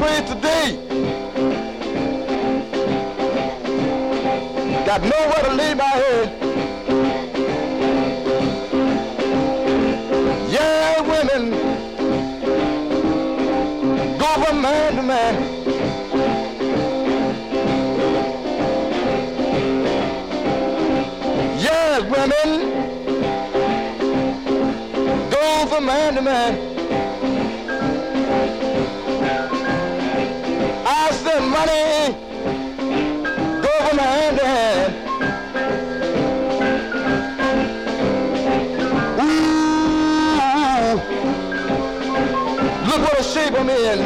place today. Got nowhere to lay my head. Yeah, women go from man to man. Yeah, women go from man to man. I send money, go from hand to hand. Ooh, look what a shape I'm in.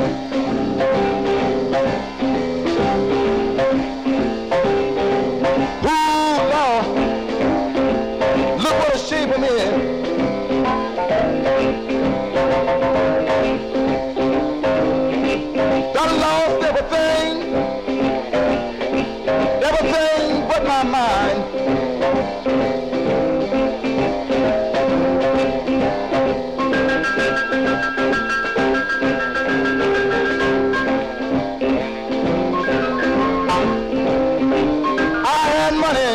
Ooh, Lord, look what a shape I'm in. Done lost everything but my mind. I had money,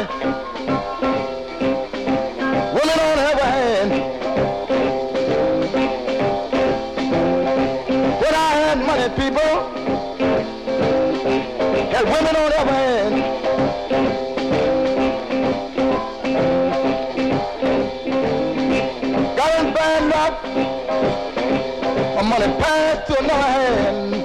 women don't have a hand. When I had money, people, had women on every hand. Got in bad luck, my money passed to another hand.